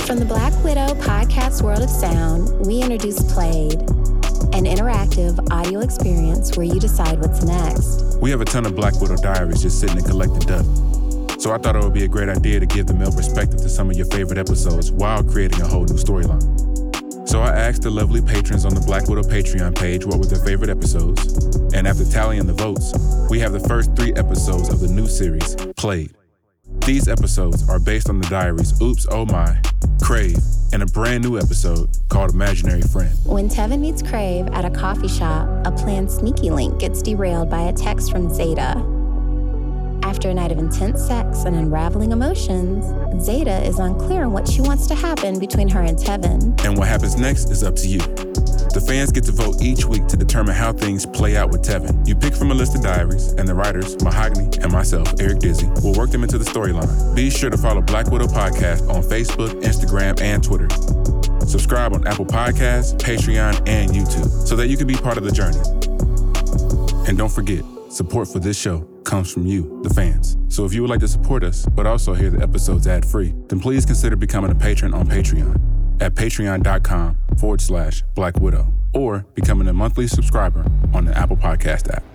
From the Black Widow podcast world of sound, we introduce Played, an interactive audio experience where you decide what's next. We have a ton of Black Widow diaries just sitting and collecting dust. So I thought it would be a great idea to give the male perspective to some of your favorite episodes while creating a whole new storyline. So I asked the lovely patrons on the Black Widow Patreon page what were their favorite episodes, and after tallying the votes, we have the first 3 episodes of the new series, Played. These episodes are based on the diaries Oops, Oh My, Crave, and a brand new episode called Imaginary Friend. When Tevin meets Crave at a coffee shop, a planned sneaky link gets derailed by a text from Zeta. After a night of intense sex and unraveling emotions, Zeta is unclear on what she wants to happen between her and Tevin. And what happens next is up to you. The fans get to vote each week to determine how things play out with Tevin. You pick from a list of diaries, and the writers, Mahogany and myself, Eric Dizzy, will work them into the storyline. Be sure to follow Black Widow Podcast on Facebook, Instagram, and Twitter. Subscribe on Apple Podcasts, Patreon, and YouTube so that you can be part of the journey. And don't forget, support for this show comes from you, the fans. So if you would like to support us, but also hear the episodes ad-free, then please consider becoming a patron on Patreon at patreon.com/Black Widow, or becoming a monthly subscriber on the Apple Podcast app.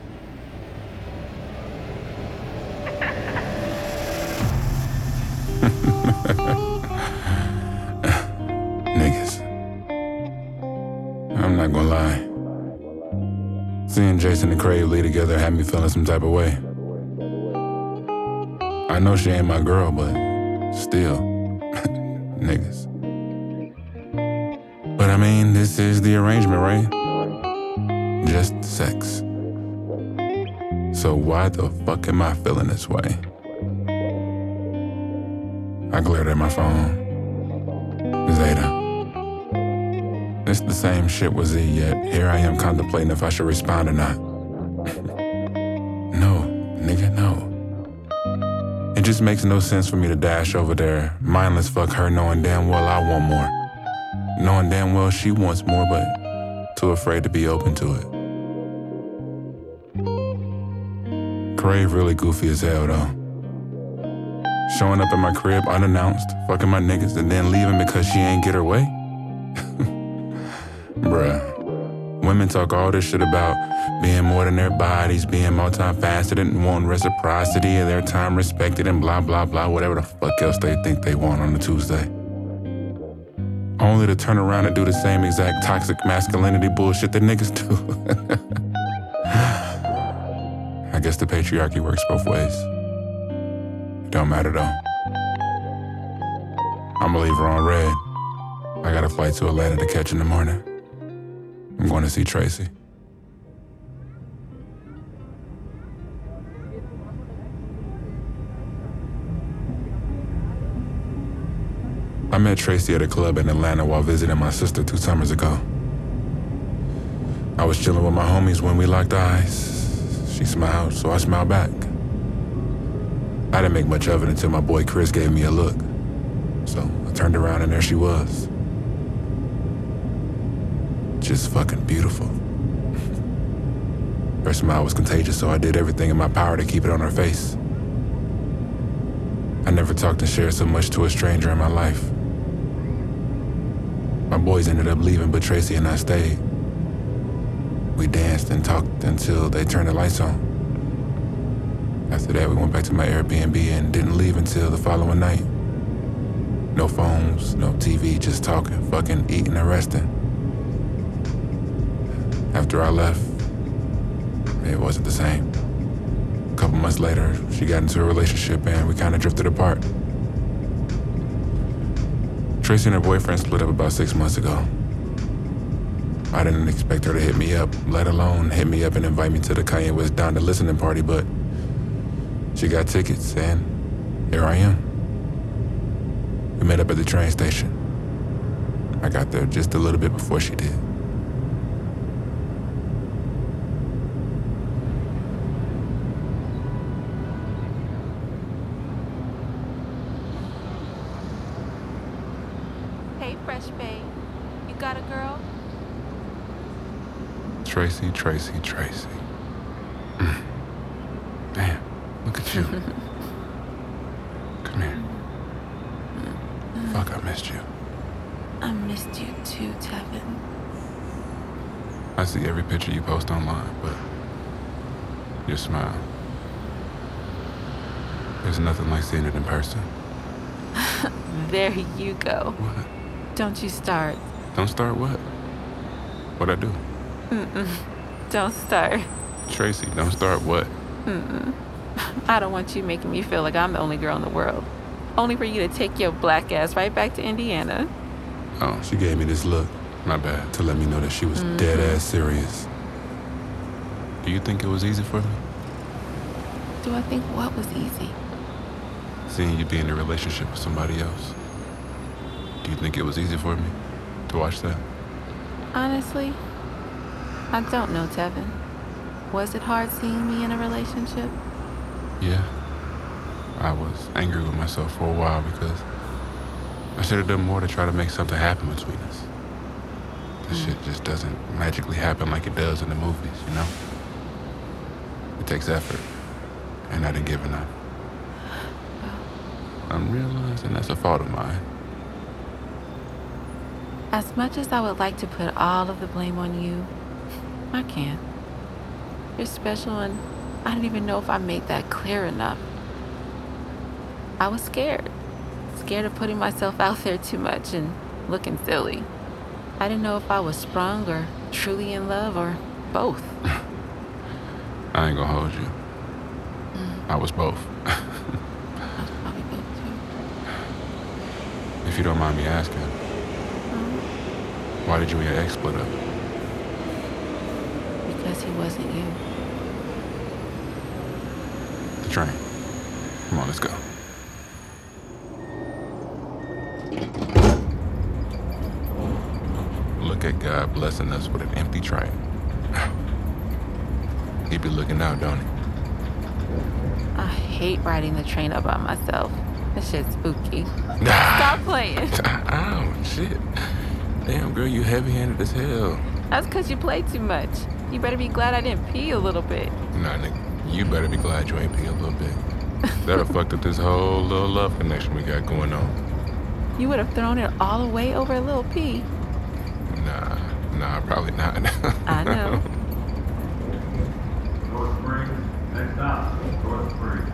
Niggas. I'm not gonna lie. Seeing Jason and Crave lead together had me feeling some type of way. I know she ain't my girl, but still, niggas. But I mean, this is the arrangement, right? Just sex. So why the fuck am I feeling this way? I glared at my phone. Zeta. It's the same shit with Z, yet here I am contemplating if I should respond or not. No, nigga, no. It just makes no sense for me to dash over there, mindless fuck her, knowing damn well I want more. Knowing damn well she wants more, but too afraid to be open to it. Crave really goofy as hell, though. Showing up at my crib unannounced, fucking my niggas, and then leaving because she ain't get her way? Bruh. Women talk all this shit about being more than their bodies, being multifaceted and wanting reciprocity and their time respected and blah, blah, blah, whatever the fuck else they think they want on a Tuesday. Only to turn around and do the same exact toxic masculinity bullshit that niggas do. I guess the patriarchy works both ways. It don't matter though. I'ma leave her on red. I got a flight to Atlanta to catch in the morning. I'm going to see Tracy. I met Tracy at a club in Atlanta while visiting my sister 2 summers ago. I was chilling with my homies when we locked eyes. She smiled, so I smiled back. I didn't make much of it until my boy Chris gave me a look. So I turned around and there she was. Just fucking beautiful. Her smile was contagious, so I did everything in my power to keep it on her face. I never talked and shared so much to a stranger in my life. My boys ended up leaving, but Tracy and I stayed. We danced and talked until they turned the lights on. After that, we went back to my Airbnb and didn't leave until the following night. No phones, no TV, just talking, fucking, eating, and resting. After I left, it wasn't the same. A couple months later, she got into a relationship and we kind of drifted apart. Tracy and her boyfriend split up about 6 months ago. I didn't expect her to hit me up, let alone hit me up and invite me to the Kanye West Donda listening party, but she got tickets and here I am. We met up at the train station. I got there just a little bit before she did. Hey, Fresh Babe. You got a girl? Tracy. Damn, look at you. Come here. Fuck up, man. missed you. I missed you too, Tevin. I see every picture you post online, but your smile. There's nothing like seeing it in person. There you go. What? Don't you start. Don't start what? What'd I do? Don't start. Tracy, don't start what? I don't want you making me feel like I'm the only girl in the world. Only for you to take your black ass right back to Indiana. Oh, She gave me this look my bad. to let me know that she was dead ass serious. Do you think it was easy for me? Do I think what was easy? Seeing you be in a relationship with somebody else. Do you think it was easy for me to watch that? Honestly, I don't know, Tevin. Was it hard seeing me in a relationship? Yeah. I was angry with myself for a while because I should have done more to try to make something happen between us. This shit just doesn't magically happen like it does in the movies, you know? It takes effort, and I didn't give enough. I'm realizing that's a fault of mine. As much as I would like to put all of the blame on you, I can't. You're special, and I don't even know if I made that clear enough. I was scared. Scared of putting myself out there too much and looking silly. I didn't know if I was sprung or truly in love or both. I ain't gonna hold you. I was both. I was probably both too. If you don't mind me asking, why did you and your ex split up? Because he wasn't you. The train. Come on, let's go. Look at God blessing us with an empty train. He be looking out, don't he? I hate riding the train up by myself. That shit's spooky. Nah. Stop playing. Ow, shit. Damn, girl, you heavy-handed as hell. That's because you play too much. You better be glad I didn't pee a little bit. Nah, nigga, you better be glad you ain't pee a little bit. That'll fucked up this whole little love connection we got going on. You would have thrown it all away over a little pee. Nah, probably not. I know. North Springs, next stop, North Springs.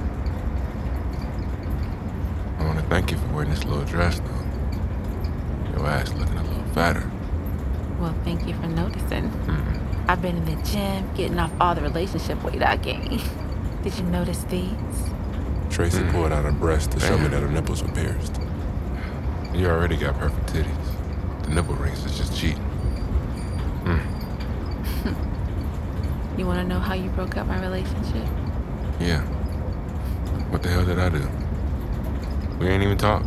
I want to thank you for wearing this little dress, though. Your ass looking a little fatter. Well, thank you for noticing. I've been in the gym, getting off all the relationship weight I gained. Did you notice these? Tracy pulled out her breast to show me that her nipples were pierced. You already got perfect titties. The nipple rings is just cheating. You want to know how you broke up my relationship? Yeah. What the hell did I do? We ain't even talk.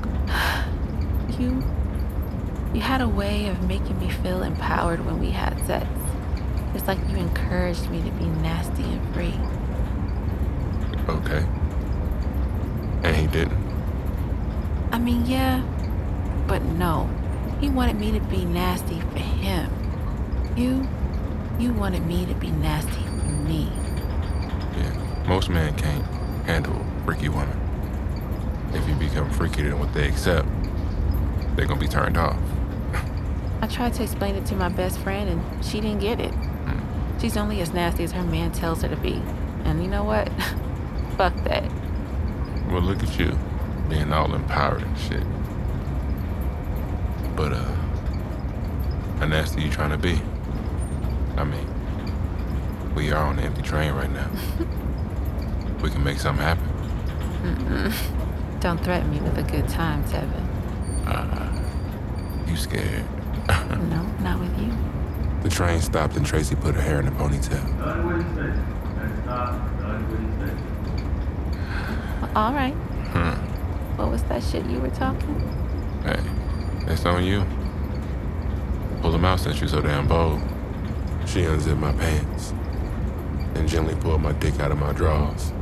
You had a way of making me feel empowered when we had sex. It's like you encouraged me to be nasty and free. Okay. And he didn't. I mean, yeah, but no. He wanted me to be nasty for him. You wanted me to be nasty for me. Yeah. Most men can't handle freaky women. If you become freakier than what they accept, they're gonna be turned off. I tried to explain it to my best friend and she didn't get it. She's only as nasty as her man tells her to be. And you know what? Fuck that. Well, look at you, being all empowered and shit. But, how nasty you trying to be? I mean, we are on an empty train right now. We can make something happen. Don't threaten me with a good time, Tevin. You scared? No, not with you. The train stopped and Tracy put her hair in a ponytail. Dunwoody Station, next stop, Dunwoody Station. Well, all right. What was that shit you were talking? Hey, that's on you. Pull them out since you so damn bold. She unzipped my pants and gently pulled my dick out of my drawers.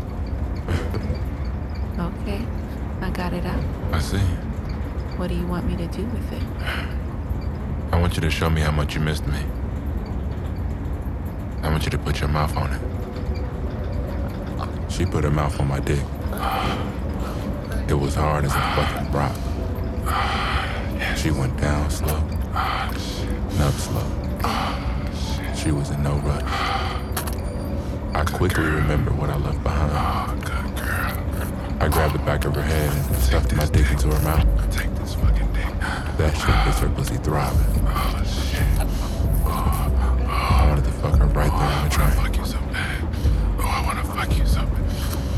Okay, I got it out. I see. What do you want me to do with it? I want you to show me how much you missed me. I want you to put your mouth on it. She put her mouth on my dick. It was hard as a fucking rock. She went down slow, and up slow. She was in no rush. I quickly remembered what I left behind. I grabbed the back of her head and stuffed my dick into her mouth. Take this fucking dick. That shit gets her pussy throbbing. I wanted to fuck her right there on the train. Fuck you so bad. Oh, I wanna fuck you so bad.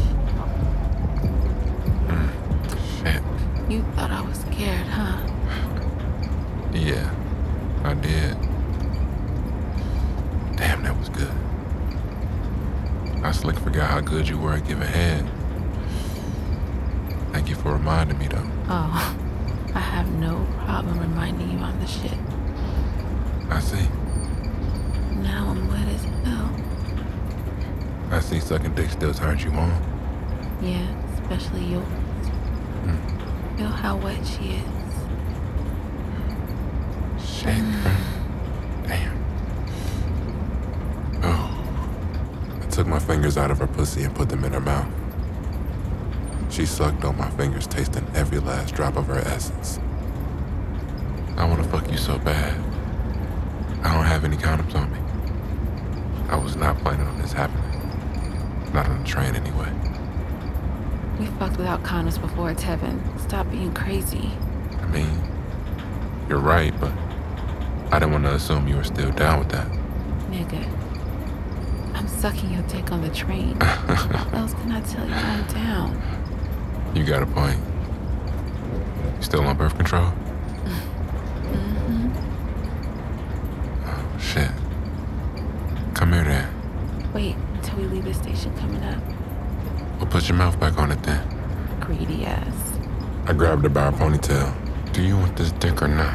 Shit. You thought I was scared, huh? Yeah, I did. Damn, that was good. I slick forgot how good you were at giving head. Thank you for reminding me, though. Oh, I have no problem reminding you I'm the shit. I see. Now I'm wet as hell. I see sucking dick still turns you on. Yeah, especially yours. Feel how wet she is. Shit, bro. Damn. Oh. I took my fingers out of her pussy and put them in her mouth. She sucked on my fingers, tasting every last drop of her essence. I wanna fuck you so bad. I don't have any condoms on me. I was not planning on this happening. Not on the train anyway. We fucked without condoms before, Tevin. Stop being crazy. I mean, you're right, but I didn't want to assume you were still down with that. Nigga, I'm sucking your dick on the train. How else can I tell you I'm down? You got a point. You still on birth control? Mm-hmm. Oh, shit. Come here then. Wait until we leave the station coming up. Well, put your mouth back on it then. Greedy ass. I grabbed her by her ponytail. Do you want this dick or not?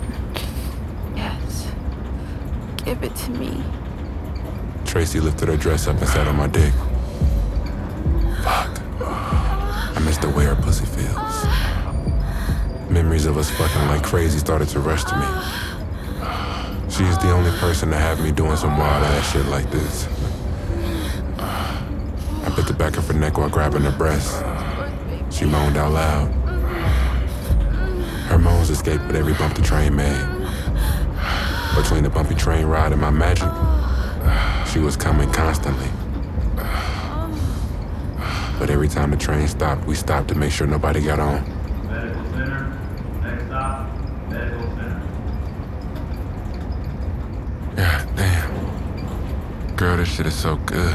Yes. Give it to me. Tracy lifted her dress up and sat on my dick. Fuck. I miss the way her pussy feels. Memories of us fucking like crazy started to rush to me. She is the only person to have me doing some wild ass shit like this. I bit the back of her neck while grabbing her breast. She moaned out loud. Her moans escaped with every bump the train made. Between the bumpy train ride and my magic, she was coming constantly. But every time the train stopped, we stopped to make sure nobody got on. Medical center. Next stop, medical center. God damn. Girl, this shit is so good.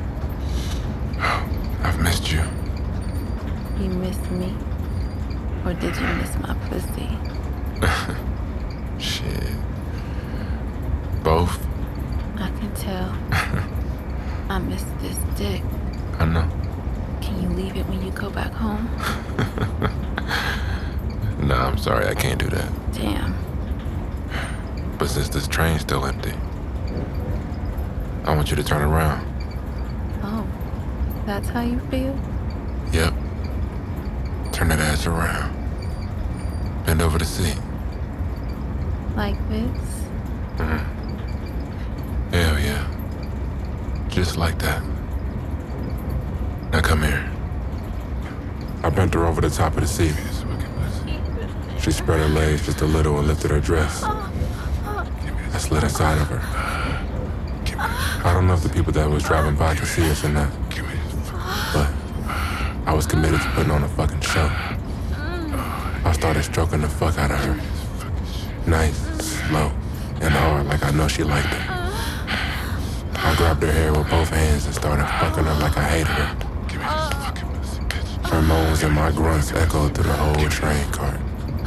I've missed you. You missed me? Or did you miss my pussy? Shit. Both? I can tell. I miss this dick. I know. Can you leave it when you go back home? Nah, I'm sorry, I can't do that. Damn. But since this train's still empty, I want you to turn around. Oh, that's how you feel? Yep. Turn that ass around. Bend over the seat. Like this? Hell yeah. Just like that. Now come here. I bent her over the top of the seat. She spread her legs just a little and lifted her dress. I slid inside of her. I don't know if the people that was driving by could see us or not, but I was committed to putting on a fucking show. I started stroking the fuck out of her. Nice, slow, and hard like I know she liked it. I grabbed her hair with both hands and started fucking her like I hated her. Her moans and my grunts echoed through the whole train cart.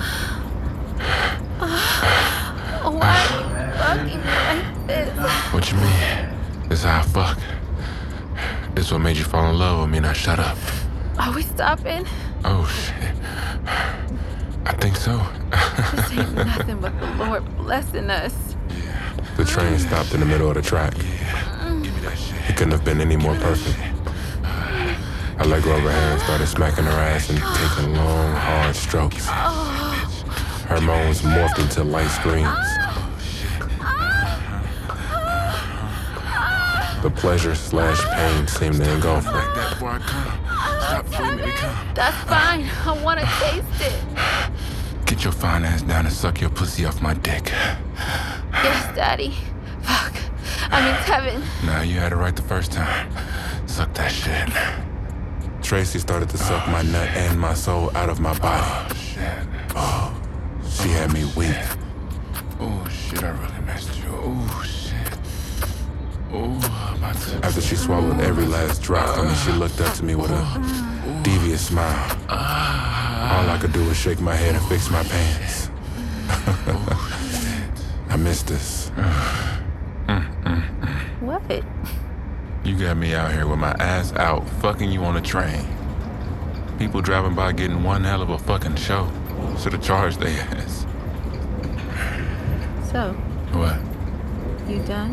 Why are you fucking me like this? What you mean? This how I fuck. This what made you fall in love with me, now shut up. Are we stopping? Oh shit. I think so. This ain't nothing but the Lord blessing us. The train stopped in the middle of the track. It couldn't have been any more perfect. I let go of her hair and started smacking her ass and taking long, hard strokes. Her moans morphed into light screams. The pleasure/pain seemed to engulf her. That's fine. I want to taste it. Give get your fine ass down and suck your pussy off my dick. Yes, Daddy. Fuck. I mean, Tevin. Nah, you had it right the first time. Suck that shit. Tracy started to suck my nut and my soul out of my body. Oh, shit. She had me weak. Oh, shit, I really missed you. Oh, shit. Oh, my tip. After she swallowed every last drop from me, she looked up to me with a devious smile. All I could do was shake my head and fix my pants. I missed this. What? You got me out here with my ass out, fucking you on a train. People driving by getting one hell of a fucking show. Should've charged their ass. So, What? you done?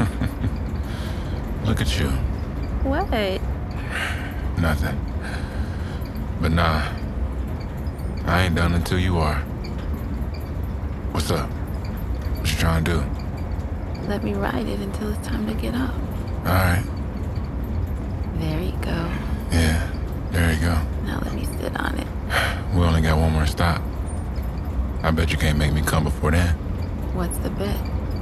Look at you. What? Nothing. But nah, I ain't done until you are. What's up? What you trying to do? Let me ride it until it's time to get up. All right. There you go. Yeah, there you go. Now let me sit on it. We only got one more stop. I bet you can't make me come before then. What's the bet?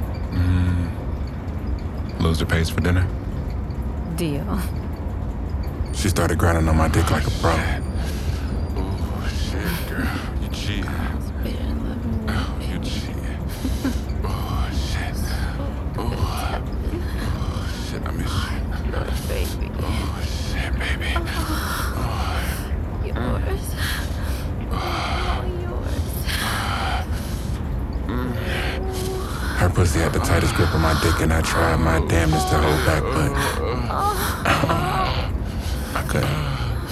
Loser pays for dinner. Deal. She started grinding on my dick like a pro. Oh, shit, girl. You cheating. Oh, you cheating. Oh, shit. Oh, shit, I miss you. Baby. Oh, shit, baby. Yours. Oh, yours. Her pussy had the tightest grip on my dick, and I tried my damnedest to hold back, but I couldn't.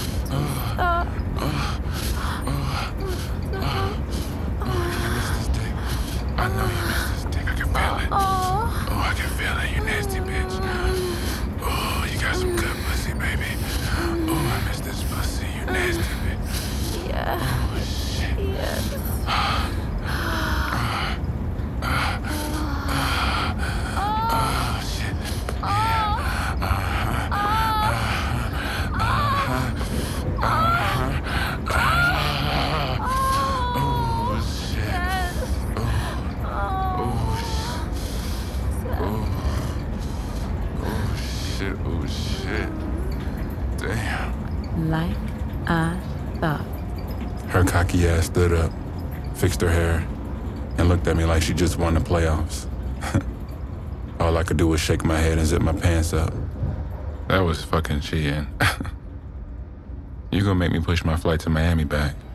I know you miss this dick. I can feel it. Oh, I can feel it. You nasty bitch. Oh, you got some good pussy, baby. Oh, I miss this pussy. You nasty bitch. Yeah. Oh, shit. Yes. Oh, shit. Oh, shit. Oh, shit. Damn. Like I thought. Her cocky ass stood up, fixed her hair, and looked at me like she just won the playoffs. All I could do was shake my head and zip my pants up. That was fucking cheating. You gonna make me push my flight to Miami back.